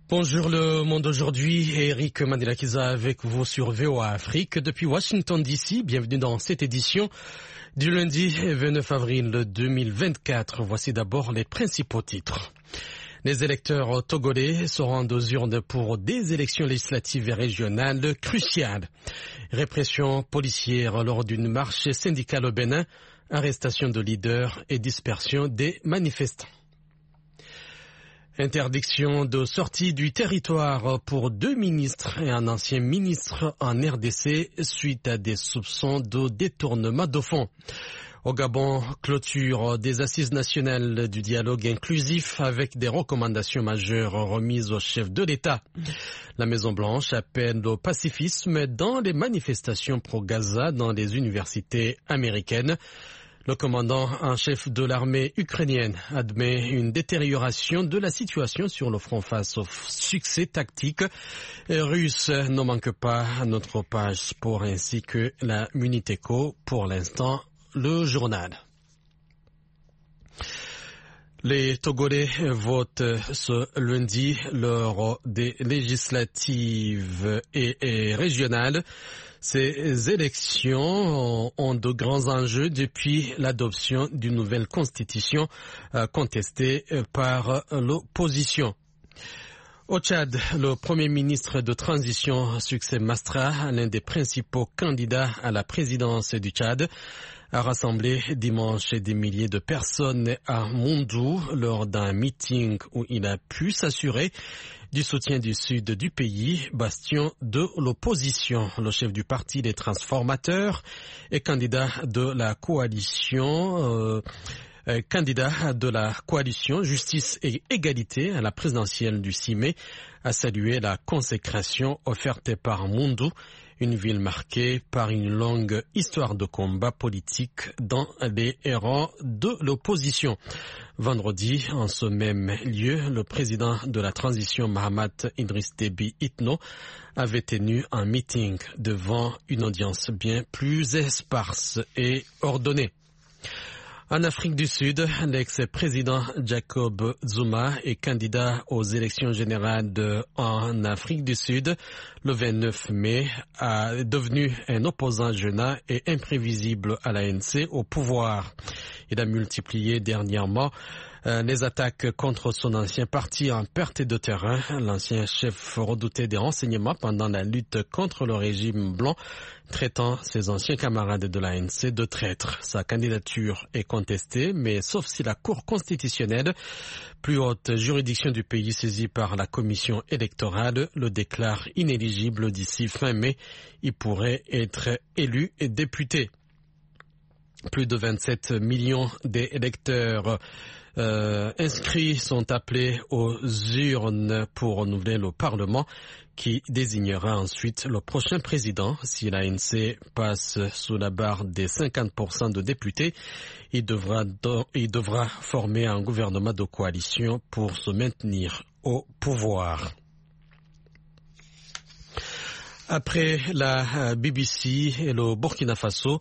Bonjour le monde aujourd'hui, Eric Mandelakiza avec vous sur VOA Afrique depuis Washington DC. Bienvenue dans cette édition du lundi 29 avril 2024. Voici d'abord les principaux titres. Les électeurs togolais se rendent aux urnes pour des élections législatives et régionales cruciales. Répression policière lors d'une marche syndicale au Bénin, arrestation de leaders et dispersion des manifestants. Interdiction de sortie du territoire pour 2 ministres et un ancien ministre en RDC suite à des soupçons de détournement de fonds. Au Gabon, clôture des assises nationales du dialogue inclusif avec des recommandations majeures remises au chef de l'État. La Maison-Blanche appelle au pacifisme dans les manifestations pro-Gaza dans les universités américaines. Le commandant en chef de l'armée ukrainienne admet une détérioration de la situation sur le front face au succès tactique russe. Ne manque pas à notre page sport ainsi que la Muniteco. Pour l'instant, le journal. Les Togolais votent ce lundi lors des législatives et régionales. Ces élections ont de grands enjeux depuis l'adoption d'une nouvelle constitution contestée par l'opposition. Au Tchad, le Premier ministre de transition Succès Masra, l'un des principaux candidats à la présidence du Tchad, a rassemblé dimanche des milliers de personnes à Mondou lors d'un meeting où il a pu s'assurer du soutien du sud du pays, bastion de l'opposition. Le chef du parti des transformateurs et candidat de la coalition Justice et Égalité à la présidentielle du 6 mai a salué la consécration offerte par Mondou, une ville marquée par une longue histoire de combat politique dans les rangs de l'opposition. Vendredi, en ce même lieu, le président de la transition Mahamat Idriss Déby Itno avait tenu un meeting devant une audience bien plus éparse et ordonnée. En Afrique du Sud, l'ex-président Jacob Zuma est candidat aux élections générales en Afrique du Sud. Le 29 mai, a devenu un opposant jeune et imprévisible à l'ANC au pouvoir. Il a multiplié dernièrement les attaques contre son ancien parti en perte de terrain. L'ancien chef redouté des renseignements pendant la lutte contre le régime blanc, traitant ses anciens camarades de l'ANC de traîtres. Sa candidature est contestée, mais sauf si la Cour constitutionnelle, plus haute juridiction du pays saisie par la commission électorale, le déclare inéligible d'ici fin mai, il pourrait être élu et député. Plus de 27 millions d'électeurs inscrits sont appelés aux urnes pour renouveler le Parlement qui désignera ensuite le prochain président. Si l'ANC passe sous la barre des 50% de députés, il devra former un gouvernement de coalition pour se maintenir au pouvoir. Après la BBC et le Burkina Faso,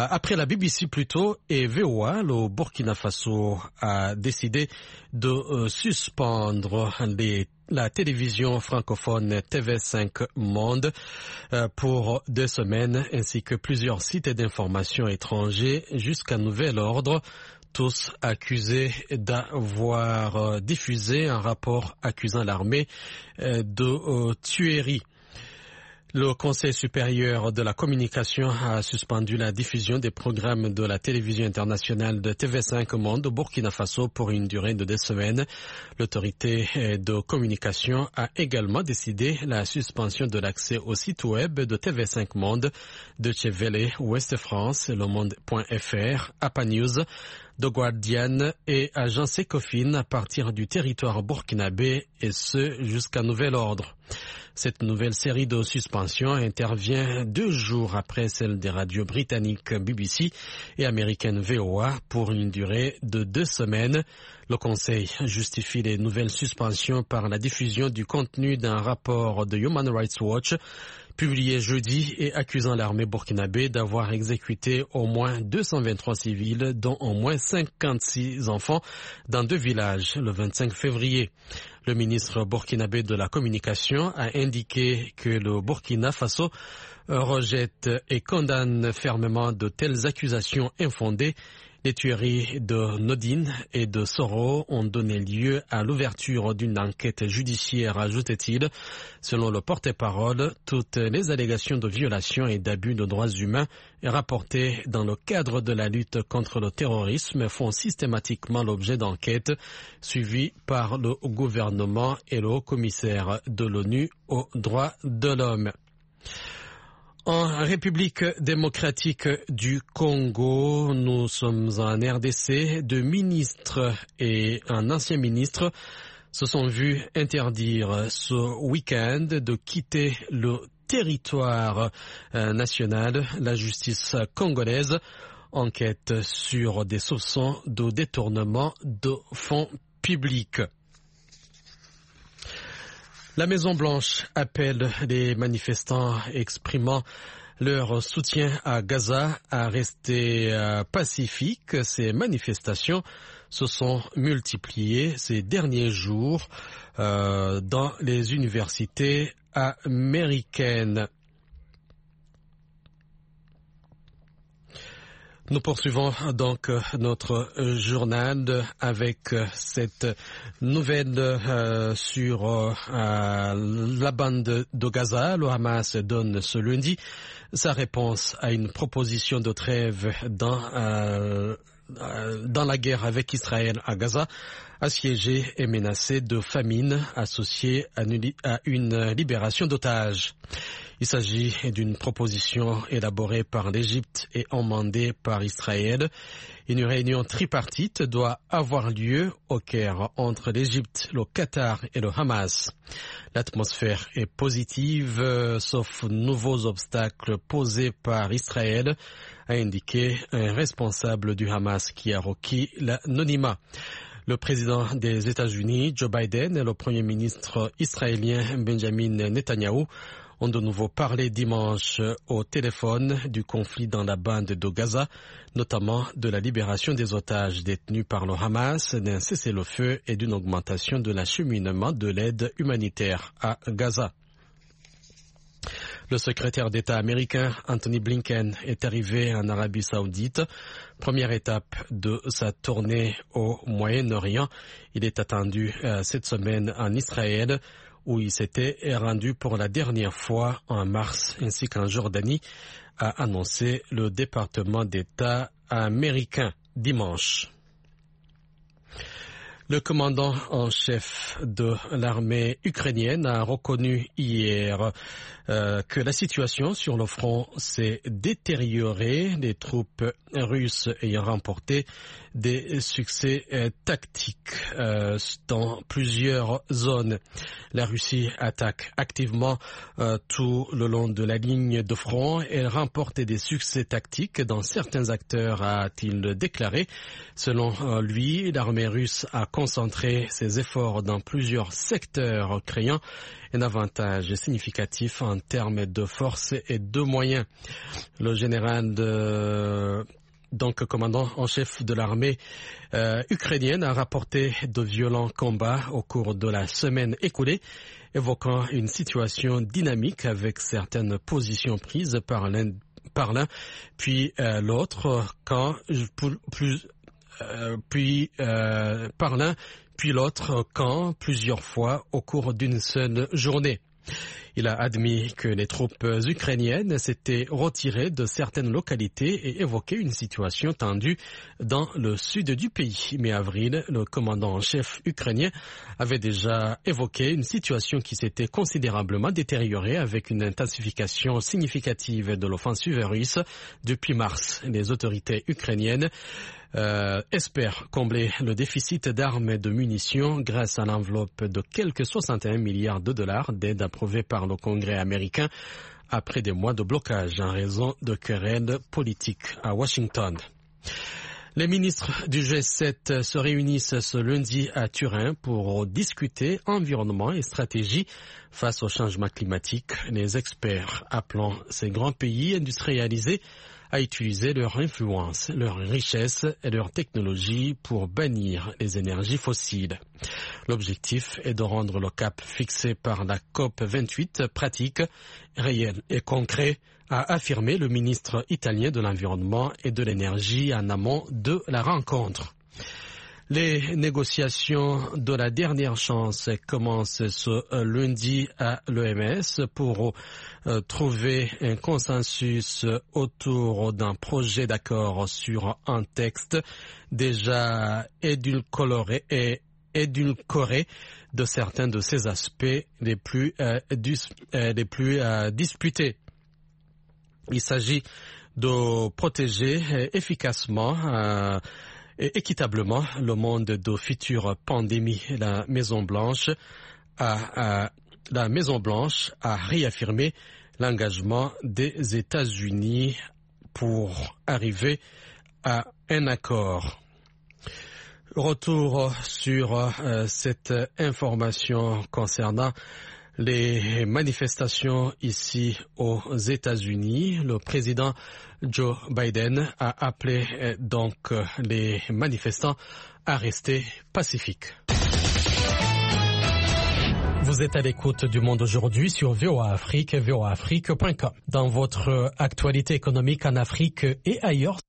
et VOA, le Burkina Faso a décidé de suspendre la télévision francophone TV5 Monde pour 2 semaines, ainsi que plusieurs sites d'information étrangers jusqu'à nouvel ordre, tous accusés d'avoir diffusé un rapport accusant l'armée de tuerie. Le Conseil supérieur de la communication a suspendu la diffusion des programmes de la télévision internationale de TV5 Monde au Burkina Faso pour une durée de 2 semaines. L'autorité de communication a également décidé la suspension de l'accès au site web de TV5 Monde, Deutsche Welle, Ouest France, Le Monde.fr, APA News, The Guardian et Agence Ecofin à partir du territoire burkinabé, et ce jusqu'à nouvel ordre. Cette nouvelle série de suspensions intervient 2 jours après celle des radios britanniques BBC et américaines VOA pour une durée de 2 semaines. Le Conseil justifie les nouvelles suspensions par la diffusion du contenu d'un rapport de Human Rights Watch publié jeudi et accusant l'armée burkinabé d'avoir exécuté au moins 223 civils, dont au moins 56 enfants, dans 2 villages le 25 février. Le ministre burkinabé de la communication a indiqué que le Burkina Faso rejette et condamne fermement de telles accusations infondées. Les tueries de Nodine et de Soro ont donné lieu à l'ouverture d'une enquête judiciaire, ajoute-t-il. Selon le porte-parole, toutes les allégations de violation et d'abus de droits humains rapportées dans le cadre de la lutte contre le terrorisme font systématiquement l'objet d'enquêtes suivies par le gouvernement et le haut-commissaire de l'ONU aux droits de l'homme. En République démocratique du Congo, nous sommes en RDC, 2 ministres et un ancien ministre se sont vus interdire ce week-end de quitter le territoire national. La justice congolaise enquête sur des soupçons de détournement de fonds publics. La Maison-Blanche appelle les manifestants exprimant leur soutien à Gaza à rester pacifiques. Ces manifestations se sont multipliées ces derniers jours dans les universités américaines. Nous poursuivons donc notre journal avec cette nouvelle sur la bande de Gaza. Le Hamas donne ce lundi sa réponse à une proposition de trêve dans la guerre avec Israël à Gaza, assiégée et menacée de famine associée à une libération d'otages. Il s'agit d'une proposition élaborée par l'Égypte et emandée par Israël. Une réunion tripartite doit avoir lieu au Caire entre l'Égypte, le Qatar et le Hamas. L'atmosphère est positive, sauf nouveaux obstacles posés par Israël, a indiqué un responsable du Hamas qui a requis l'anonymat. Le président des États-Unis, Joe Biden, et le premier ministre israélien Benjamin Netanyahou ont de nouveau parlé dimanche au téléphone du conflit dans la bande de Gaza, notamment de la libération des otages détenus par le Hamas, d'un cessez-le-feu et d'une augmentation de l'acheminement de l'aide humanitaire à Gaza. Le secrétaire d'État américain Anthony Blinken est arrivé en Arabie Saoudite, première étape de sa tournée au Moyen-Orient. Il est attendu cette semaine en Israël, où il s'était rendu pour la dernière fois en mars, ainsi qu'en Jordanie, a annoncé le département d'État américain dimanche. Le commandant en chef de l'armée ukrainienne a reconnu hier que la situation sur le front s'est détériorée, les troupes russes ayant remporté des succès tactiques dans plusieurs zones. La Russie attaque activement tout le long de la ligne de front. Elle remporte des succès tactiques dans certains acteurs, a-t-il déclaré. Selon lui, l'armée russe a concentré ses efforts dans plusieurs secteurs, créant un avantage significatif en termes de force et de moyens. Le général commandant en chef de l'armée ukrainienne a rapporté de violents combats au cours de la semaine écoulée, évoquant une situation dynamique avec certaines positions prises par l'un puis l'autre camp, par l'un puis l'autre camp plusieurs fois au cours d'une seule journée. Il a admis que les troupes ukrainiennes s'étaient retirées de certaines localités et évoqué une situation tendue dans le sud du pays. Mi-avril, le commandant en chef ukrainien avait déjà évoqué une situation qui s'était considérablement détériorée avec une intensification significative de l'offensive russe depuis mars. Les autorités ukrainiennes espère combler le déficit d'armes et de munitions grâce à l'enveloppe de quelques 61 milliards de dollars d'aide approuvée par le Congrès américain après des mois de blocage en raison de querelles politiques à Washington. Les ministres du G7 se réunissent ce lundi à Turin pour discuter environnement et stratégie face au changement climatique. Les experts appelant ces grands pays industrialisés à utiliser leur influence, leur richesse et leur technologie pour bannir les énergies fossiles. L'objectif est de rendre le cap fixé par la COP28 pratique, réel et concret, a affirmé le ministre italien de l'Environnement et de l'Énergie en amont de la rencontre. Les négociations de la dernière chance commencent ce lundi à l'OMS pour trouver un consensus autour d'un projet d'accord sur un texte déjà édulcoré de certains de ses aspects les plus disputés. Il s'agit de protéger efficacement et équitablement le monde de futures pandémies. La Maison Blanche a réaffirmé l'engagement des États-Unis pour arriver à un accord. Retour sur cette information concernant les manifestations ici aux États-Unis. Le président Joe Biden a appelé donc les manifestants à rester pacifiques. Vous êtes à l'écoute du Monde aujourd'hui sur VOA Afrique et voaafrique.com. Dans votre actualité économique en Afrique et ailleurs,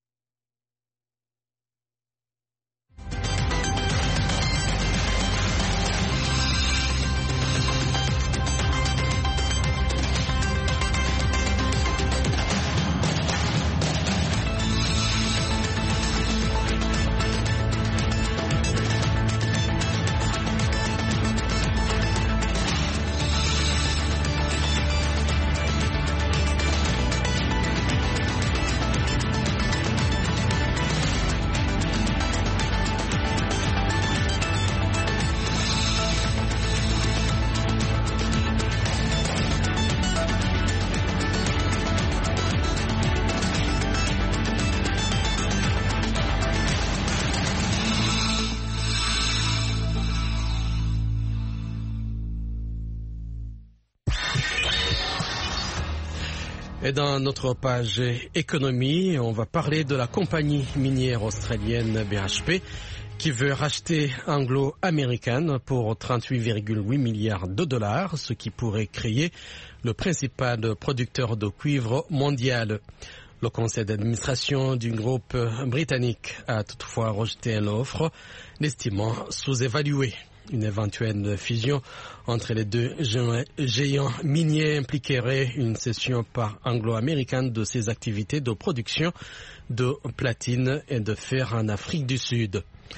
et dans notre page économie, on va parler de la compagnie minière australienne BHP qui veut racheter Anglo American pour 38,8 milliards de dollars, ce qui pourrait créer le principal producteur de cuivre mondial. Le conseil d'administration du groupe britannique a toutefois rejeté l'offre, l'estimant sous-évaluée. Une éventuelle fusion entre les deux géants miniers impliquerait une cession par Anglo American de ses activités de production de platine et de fer en Afrique du Sud.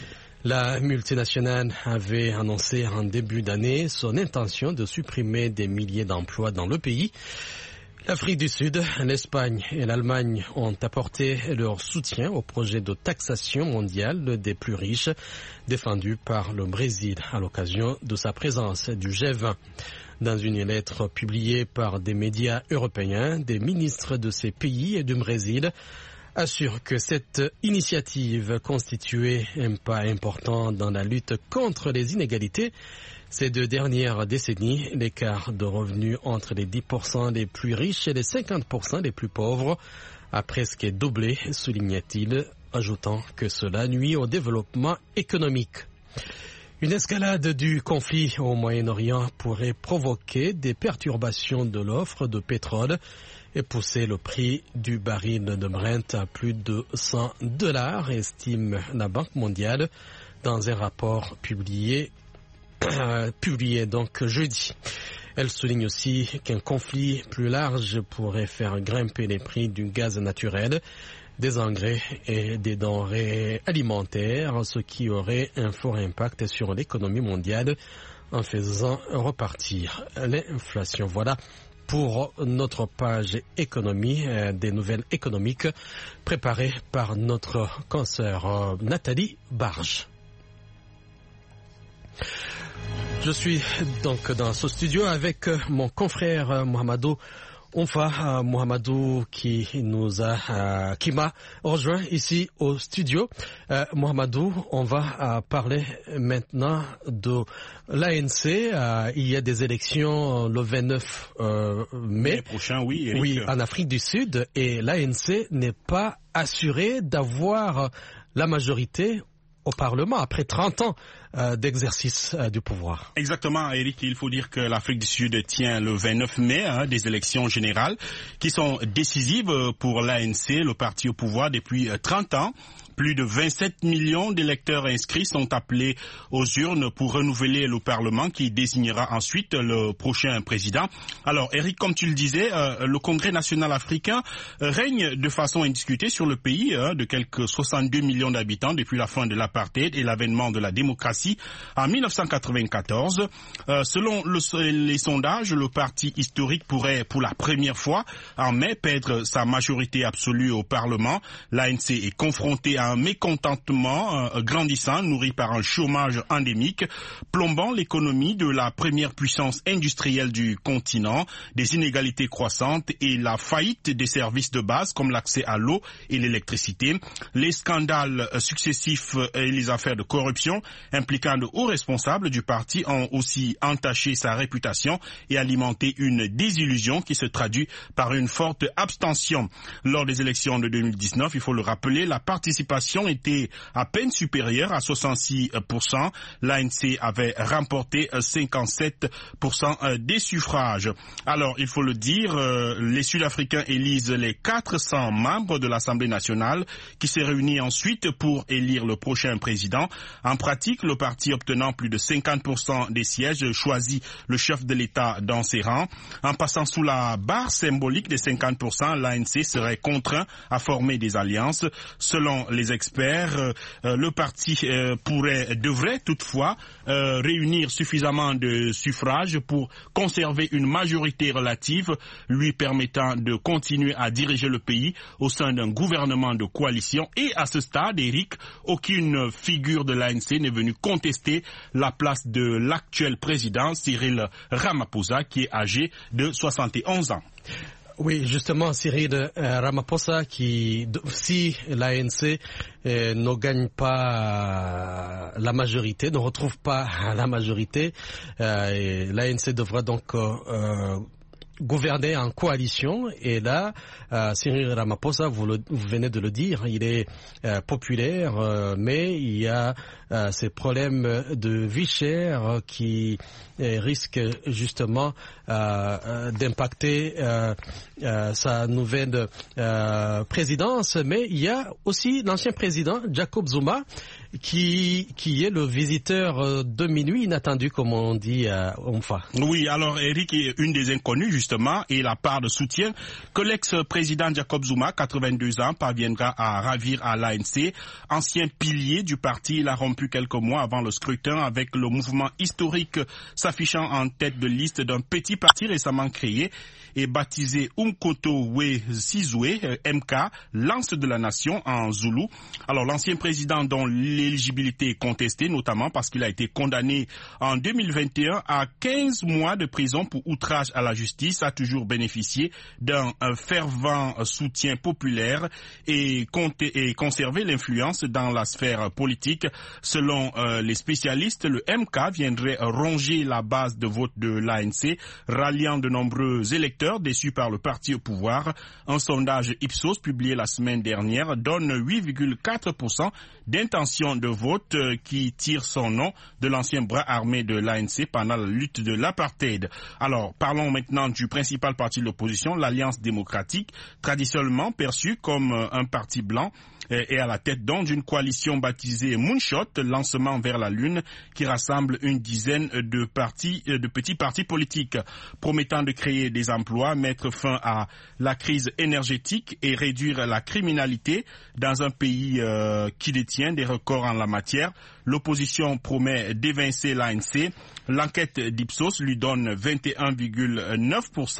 La multinationale avait annoncé en début d'année son intention de supprimer des milliers d'emplois dans le pays. L'Afrique du Sud, l'Espagne et l'Allemagne ont apporté leur soutien au projet de taxation mondiale des plus riches défendu par le Brésil à l'occasion de sa présence du G20. Dans une lettre publiée par des médias européens, des ministres de ces pays et du Brésil assurent que cette initiative constituait un pas important dans la lutte contre les inégalités. Ces 2 dernières décennies, l'écart de revenus entre les 10% les plus riches et les 50% les plus pauvres a presque doublé, soulignait-il, ajoutant que cela nuit au développement économique. Une escalade du conflit au Moyen-Orient pourrait provoquer des perturbations de l'offre de pétrole et pousser le prix du baril de Brent à plus de $100, estime la Banque mondiale dans un rapport publié donc jeudi. Elle souligne aussi qu'un conflit plus large pourrait faire grimper les prix du gaz naturel, des engrais et des denrées alimentaires, ce qui aurait un fort impact sur l'économie mondiale en faisant repartir l'inflation. Voilà pour notre page économie, des nouvelles économiques préparées par notre consoeur Nathalie Barge. Je suis donc dans ce studio avec mon confrère Mohamedou Onfa Mohamedou qui m'a rejoint ici au studio. Mohamedou, on va parler maintenant de l'ANC. Il y a des élections le 29 mai prochain, oui, Eric. Oui, en Afrique du Sud, et l'ANC n'est pas assurée d'avoir la majorité au Parlement après 30 ans d'exercice du pouvoir. Exactement, Eric. Il faut dire que l'Afrique du Sud tient le 29 mai des élections générales qui sont décisives pour l'ANC, le parti au pouvoir depuis 30 ans. Plus de 27 millions d'électeurs inscrits sont appelés aux urnes pour renouveler le Parlement qui désignera ensuite le prochain président. Alors, Eric, comme tu le disais, le Congrès national africain règne de façon indiscutée sur le pays de quelques 62 millions d'habitants depuis la fin de l'apartheid et l'avènement de la démocratie en 1994. Selon les sondages, le parti historique pourrait pour la première fois en mai perdre sa majorité absolue au Parlement. L'ANC est confrontée à un mécontentement grandissant, nourri par un chômage endémique, plombant l'économie de la première puissance industrielle du continent, des inégalités croissantes et la faillite des services de base comme l'accès à l'eau et l'électricité. Les scandales successifs et les affaires de corruption impliquant de hauts responsables du parti ont aussi entaché sa réputation et alimenté une désillusion qui se traduit par une forte abstention. Lors des élections de 2019, il faut le rappeler, la participation était à peine supérieure à 66%. L'ANC avait remporté 57% des suffrages. Alors, il faut le dire, les Sud-Africains élisent les 400 membres de l'Assemblée nationale qui se réunit ensuite pour élire le prochain président. En pratique, le parti obtenant plus de 50% des sièges choisit le chef de l'État dans ses rangs. En passant sous la barre symbolique des 50%, l'ANC serait contraint à former des alliances. Selon les experts, le parti devrait toutefois réunir suffisamment de suffrages pour conserver une majorité relative lui permettant de continuer à diriger le pays au sein d'un gouvernement de coalition. Et à ce stade, Eric, aucune figure de l'ANC n'est venue contester la place de l'actuel président Cyril Ramaphosa qui est âgé de 71 ans. Oui, justement, Cyril Ramaphosa, si l'ANC ne gagne pas la majorité, ne retrouve pas la majorité, l'ANC devra donc gouverner en coalition. Et là, Cyril Ramaphosa, vous venez de le dire, il est populaire, mais il y a ces problèmes de vie chère qui risquent justement d'impacter sa nouvelle présidence. Mais il y a aussi l'ancien président Jacob Zuma qui est le visiteur de minuit inattendu, comme on dit à Onfa. Oui, alors Eric est une des inconnues justement, et la part de soutien que l'ex-président Jacob Zuma, 82 ans, parviendra à ravir à l'ANC. Ancien pilier du parti, il a rompu quelques mois avant le scrutin avec le mouvement historique s'affichant en tête de liste d'un petit parti récemment créé et baptisé Umkhonto we Sizwe, MK, lance de la nation en Zoulou. Alors l'ancien président dont l'éligibilité est contestée, notamment parce qu'il a été condamné en 2021 à 15 mois de prison pour outrage à la justice, a toujours bénéficié d'un fervent soutien populaire et conservé l'influence dans la sphère politique. Selon les spécialistes, le MK viendrait ronger la base de vote de l'ANC, ralliant de nombreux électeurs déçus par le parti au pouvoir. Un sondage Ipsos publié la semaine dernière donne 8,4% d'intention de vote qui tire son nom de l'ancien bras armé de l'ANC pendant la lutte de l'apartheid. Alors, parlons maintenant du principal parti de l'opposition, l'Alliance démocratique, traditionnellement perçu comme un parti blanc, et à la tête donc d'une coalition baptisée Moonshot, lancement vers la Lune, qui rassemble une dizaine de petits partis politiques, promettant de créer des emplois, mettre fin à la crise énergétique et réduire la criminalité dans un pays qui détient des records en la matière. L'opposition promet d'évincer l'ANC. L'enquête d'Ipsos lui donne 21,9%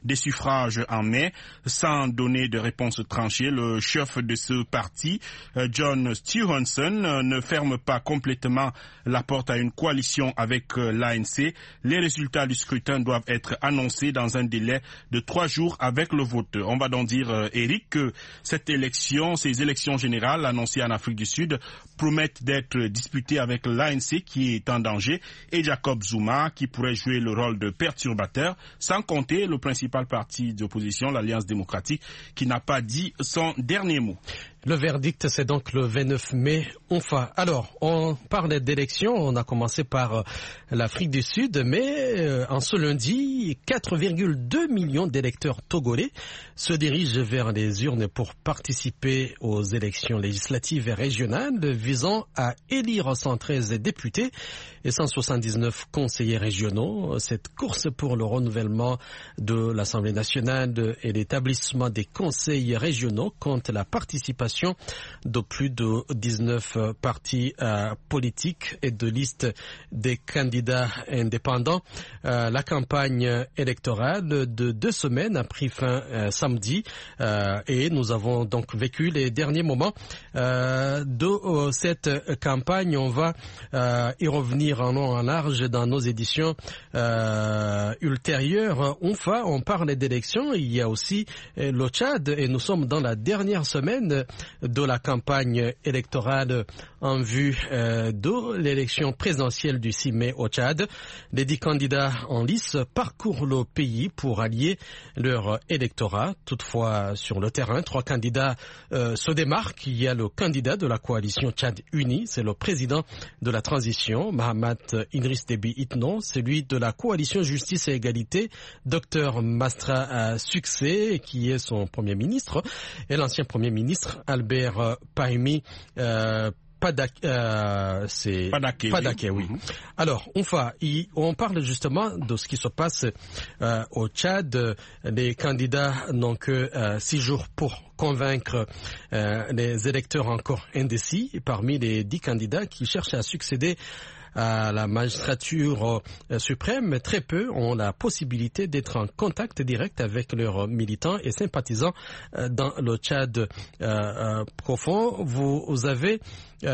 des suffrages en mai. Sans donner de réponse tranchée, le chef de ce parti, John Stephenson, ne ferme pas complètement la porte à une coalition avec l'ANC. Les résultats du scrutin doivent être annoncés dans un délai de 3 jours avec le vote. On va donc dire, Eric, que ces élections générales annoncées en Afrique du Sud promettent d'être disputées avec l'ANC qui est en danger et Jacob Zuma qui pourrait jouer le rôle de perturbateur, sans compter le principal parti d'opposition, l'Alliance démocratique, qui n'a pas dit son dernier mot. Le verdict, c'est donc le 29 mai. Enfin, alors, on parle d'élections. On a commencé par l'Afrique du Sud, mais en ce lundi, 4,2 millions d'électeurs togolais se dirigent vers les urnes pour participer aux élections législatives et régionales visant à élire 113 députés et 179 conseillers régionaux. Cette course pour le renouvellement de l'Assemblée nationale et l'établissement des conseils régionaux compte la participation de plus de 19 partis politiques et de listes des candidats indépendants. La campagne électorale de 2 semaines a pris fin samedi et nous avons donc vécu les derniers moments de cette campagne. On va y revenir en long et en large dans nos éditions ultérieures. Enfin, on parle d'élections. Il y a aussi le Tchad et nous sommes dans la dernière semaine de la campagne électorale en vue de l'élection présidentielle du 6 mai au Tchad. Les 10 candidats en lice parcourent le pays pour allier leur électorat. Toutefois, sur le terrain, 3 candidats se démarquent. Il y a le candidat de la coalition Tchad Unie, c'est le président de la transition, Mahamat Idriss Déby Itno, celui de la coalition Justice et Égalité, Dr Mastra Succès, qui est son premier ministre, et l'ancien premier ministre Albert Pahimi Padake, oui. Alors, on parle justement de ce qui se passe au Tchad. Les candidats n'ont que 6 jours pour convaincre les électeurs encore indécis. Parmi les 10 candidats qui cherchent à succéder à la magistrature suprême, très peu ont la possibilité d'être en contact direct avec leurs militants et sympathisants dans le Tchad profond. Vous avez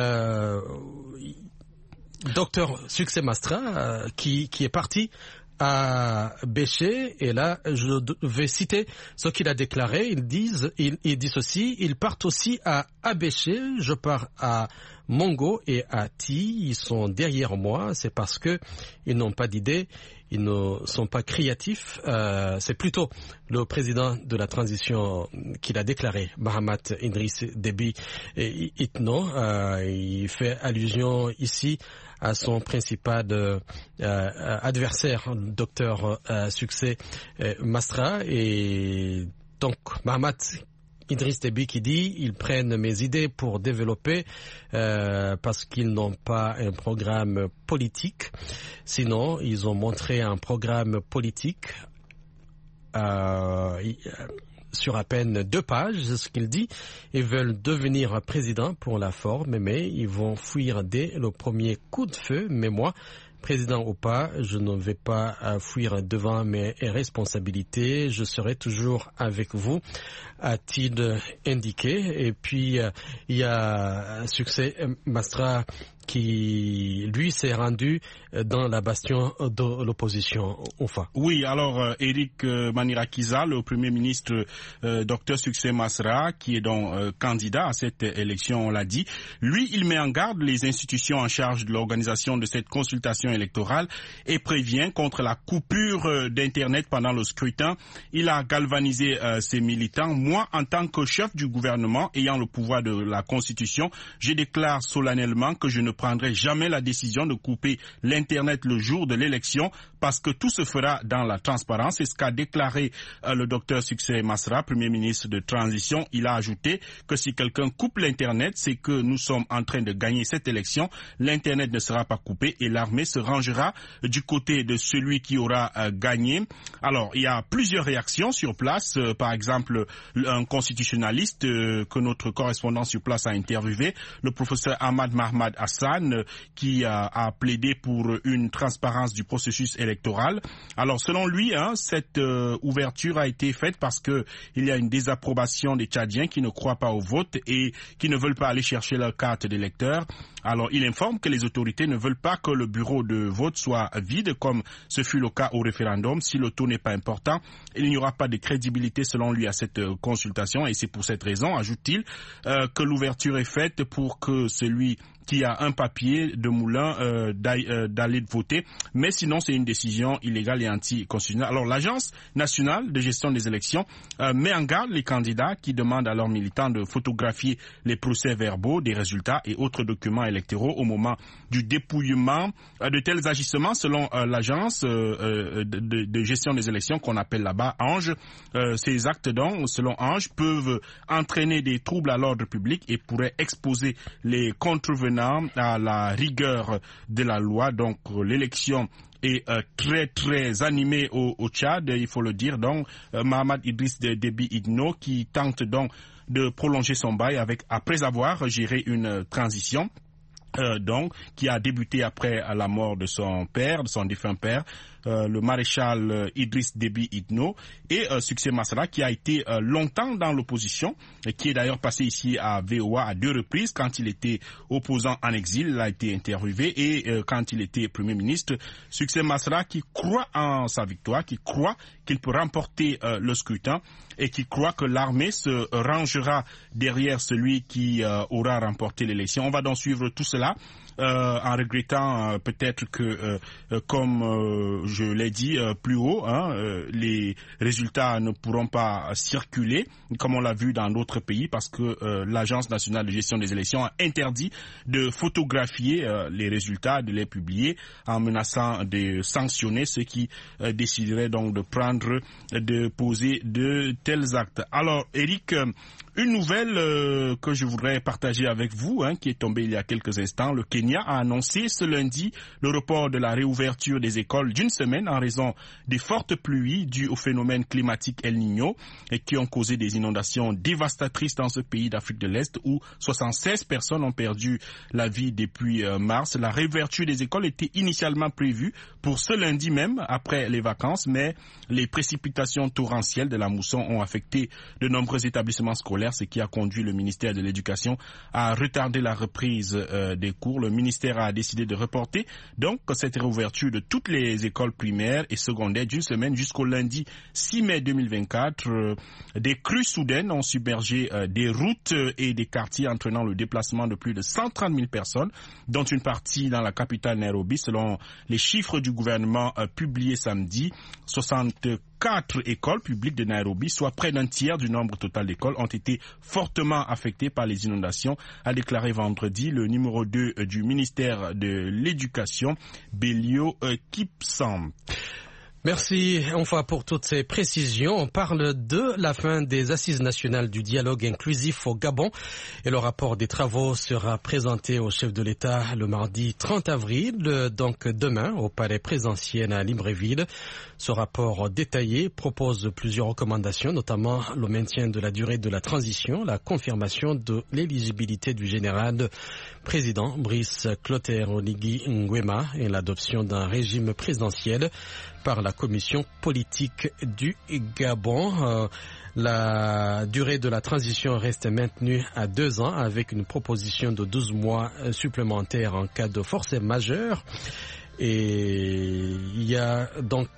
Dr Succès Mastra qui est parti à Béché, et là je vais citer ce qu'il a déclaré. Il dit ceci: ils partent aussi à Béché, je pars à Mongo et à Ti, ils sont derrière moi, c'est parce que ils n'ont pas d'idée, ils ne sont pas créatifs. C'est plutôt le président de la transition qui l'a déclaré, Mahamat Idriss Déby Itno. Il fait allusion ici à son principal adversaire, Dr Succès Mastra, et donc Mahamat Idriss Déby qui dit: ils prennent mes idées pour développer parce qu'ils n'ont pas un programme politique. Sinon, ils ont montré un programme politique sur à peine 2 pages, c'est ce qu'il dit. Ils veulent devenir président pour la forme, mais ils vont fuir dès le premier coup de feu. Mais moi, président ou pas, je ne vais pas fuir devant mes responsabilités. Je serai toujours avec vous, a-t-il indiqué. Et puis, il y a Succès Mastra qui, lui, s'est rendu dans la bastion de l'opposition, OFA. Oui, alors, Eric Manirakiza, le Premier ministre Dr Succès Masra, qui est donc candidat à cette élection, on l'a dit, lui, il met en garde les institutions en charge de l'organisation de cette consultation électorale et prévient contre la coupure d'Internet pendant le scrutin. Il a galvanisé ses militants. Moi, en tant que chef du gouvernement ayant le pouvoir de la Constitution, je déclare solennellement que je ne prendrai jamais la décision de couper l'Internet le jour de l'élection parce que tout se fera dans la transparence. C'est ce qu'a déclaré le docteur Succès Masra, Premier ministre de transition. Il a ajouté que si quelqu'un coupe l'Internet, c'est que nous sommes en train de gagner cette élection. L'Internet ne sera pas coupé et l'armée se rangera du côté de celui qui aura gagné. Alors, il y a plusieurs réactions sur place. Par exemple, un constitutionnaliste que notre correspondant sur place a interviewé, le professeur Ahmad Mahmad Hassan, qui a plaidé pour une transparence du processus électoral. Alors selon lui, cette ouverture a été faite parce que il y a une désapprobation des Tchadiens qui ne croient pas au vote et qui ne veulent pas aller chercher leur carte d'électeur. Alors il informe que les autorités ne veulent pas que le bureau de vote soit vide, comme ce fut le cas au référendum. Si le taux n'est pas important, il n'y aura pas de crédibilité selon lui à cette consultation, et c'est pour cette raison, ajoute-t-il, que l'ouverture est faite pour que celui qui a un papier de moulin d'aller voter, mais sinon c'est une décision illégale et anticonstitutionnelle. Alors l'Agence nationale de gestion des élections met en garde les candidats qui demandent à leurs militants de photographier les procès-verbaux des résultats et autres documents électoraux au moment du dépouillement. De tels agissements, selon l'Agence de gestion des élections qu'on appelle là-bas ANGE, ces actes donc, selon ANGE, peuvent entraîner des troubles à l'ordre public et pourraient exposer les contrevenants à la rigueur de la loi. Donc l'élection est très animée au Tchad, il faut le dire. Donc Mahamat Idriss Déby Itno qui tente donc de prolonger son bail après avoir géré une transition. Qui a débuté après la mort de son père, de son défunt père, le maréchal Idriss Déby Itno, et Succès Masra, qui a été longtemps dans l'opposition, qui est d'ailleurs passé ici à VOA à 2 reprises. Quand il était opposant en exil, il a été interviewé, et quand il était Premier ministre, Succès Masra, qui croit en sa victoire, qui croit qu'il peut remporter le scrutin, et qui croit que l'armée se rangera derrière celui qui aura remporté l'élection. On va donc suivre tout cela en regrettant peut-être que, comme je l'ai dit plus haut, les résultats ne pourront pas circuler, comme on l'a vu dans d'autres pays, parce que l'Agence nationale de gestion des élections a interdit de photographier les résultats, de les publier, en menaçant de sanctionner ceux qui décideraient donc de poser de tels actes. Alors, Eric, une nouvelle que je voudrais partager avec vous, qui est tombée il y a quelques instants. Le Kenya a annoncé ce lundi le report de la réouverture des écoles d'une semaine en raison des fortes pluies dues au phénomène climatique El Niño et qui ont causé des inondations dévastatrices dans ce pays d'Afrique de l'Est où 76 personnes ont perdu la vie depuis mars. La réouverture des écoles était initialement prévue pour ce lundi même après les vacances, mais les précipitations torrentielles de la mousson ont affecté de nombreux établissements scolaires, ce qui a conduit le ministère de l'Éducation à retarder la reprise des cours. Le ministère a décidé de reporter donc cette réouverture de toutes les écoles primaires et secondaires d'une semaine jusqu'au lundi 6 mai 2024. Des crues soudaines ont submergé des routes et des quartiers entraînant le déplacement de plus de 130 000 personnes, dont une partie dans la capitale Nairobi. Selon les chiffres du gouvernement publiés samedi, 64 écoles publiques de Nairobi, soit près d'un tiers du nombre total d'écoles, ont été fortement affectées par les inondations, a déclaré vendredi le numéro 2 du ministère de l'Éducation, Belio Kipsang. Merci, Onfa, pour toutes ces précisions. On parle de la fin des assises nationales du dialogue inclusif au Gabon et le rapport des travaux sera présenté au chef de l'État le mardi 30 avril, donc demain, au palais présidentiel à Libreville. Ce rapport détaillé propose plusieurs recommandations, notamment le maintien de la durée de la transition, la confirmation de l'éligibilité du général président Brice Clotaire Oligui Nguema et l'adoption d'un régime présidentiel par la commission politique du Gabon. La durée de la transition reste maintenue à 2 ans avec une proposition de 12 mois supplémentaires en cas de force majeure. Et il y a donc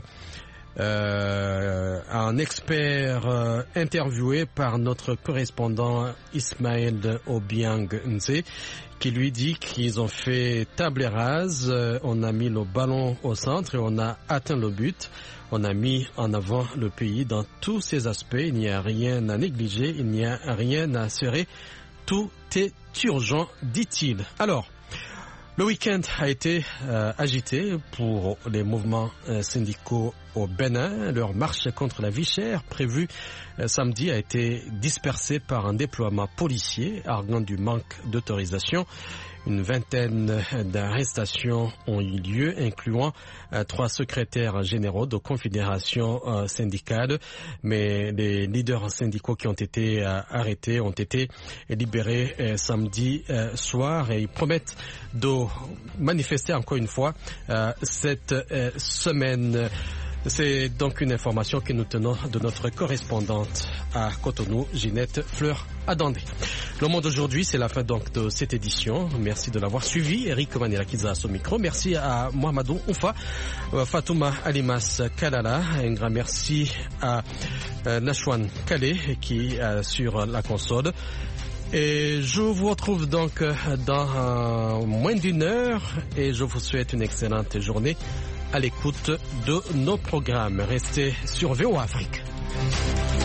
un expert interviewé par notre correspondant Ismaël Obiang Nze qui lui dit qu'ils ont fait table rase, on a mis le ballon au centre et on a atteint le but. On a mis en avant le pays dans tous ses aspects, il n'y a rien à négliger, il n'y a rien à serrer, tout est urgent, dit-il. Alors, le week-end a été agité pour les mouvements syndicaux au Bénin. Leur marche contre la vie chère prévue samedi a été dispersée par un déploiement policier, arguant du manque d'autorisation. Une vingtaine d'arrestations ont eu lieu, incluant 3 secrétaires généraux de confédérations syndicales. Mais les leaders syndicaux qui ont été arrêtés ont été libérés samedi soir et ils promettent de manifester encore une fois cette semaine. C'est donc une information que nous tenons de notre correspondante à Cotonou, Ginette Fleur-Adandé. Le monde aujourd'hui, c'est la fin donc de cette édition. Merci de l'avoir suivi. Eric Manirakiza à son micro. Merci à Mohamedou Oufa, Fatouma Alimas Kalala. Un grand merci à Nashwan Kale qui sur la console. Et je vous retrouve donc dans moins d'une heure et je vous souhaite une excellente journée à l'écoute de nos programmes. Restez sur VOA Afrique.